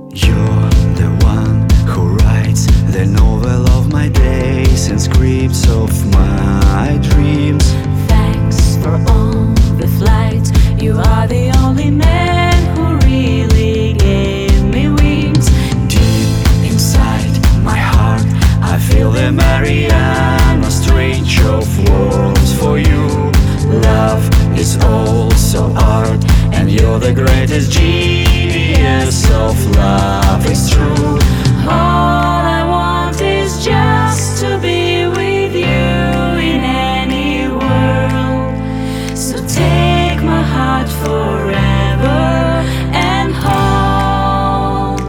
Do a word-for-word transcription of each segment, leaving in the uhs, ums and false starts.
You're the one who writes the novel of my days and scripts of my dreams. Thanks for all the flights. You are the only man who really gave me wings. Deep inside my heart, I feel the Mariana Trench of words for you. Love is also art, and you're the greatest genius of love. It's true. All I want is just to be with you in any world. So take my heart forever and hold.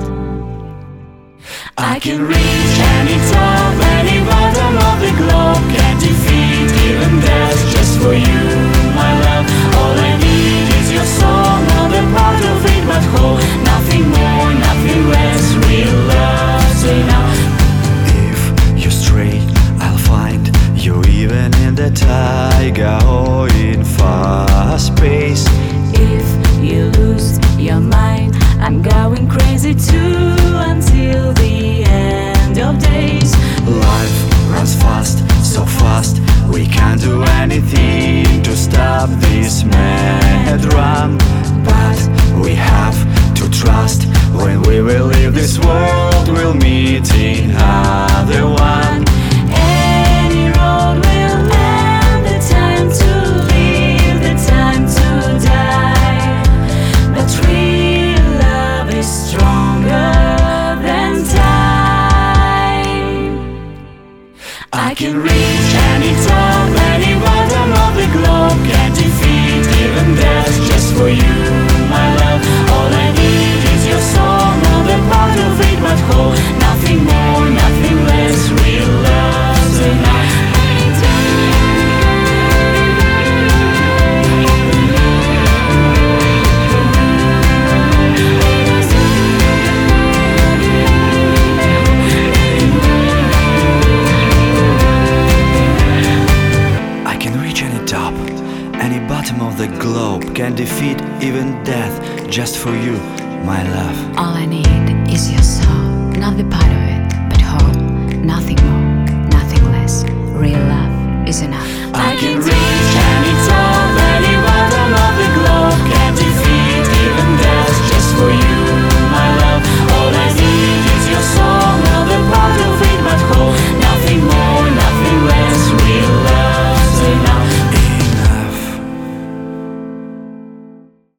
I can reach any top, any bottom of the globe. Can't defeat even death just for you, my love. All I need is your song, not a part of it but whole. Nothing more, nothing less, real love's enough. If you're straight, I'll find you even in the taiga or in fast space. If you lose your mind, I'm going crazy too until the end of days. Life runs fast, so fast, we can't do anything to stop this mad run. But we have to trust, when we will leave this world, we'll meet in another one. Any road will end, the time to live, the time to die. But real love is stronger than time. I can reach any top, any bottom of the globe. Can't defeat even death just for you, my love. All I need is your song, not a part of it but whole. Nothing more, nothing less, real love's enough. I can reach any top, any bottom of the globe. Can defeat even death just for you, my love. All I need is your soul, not the part of it, but whole. Nothing more, nothing less. Real love is enough. I can reach any top.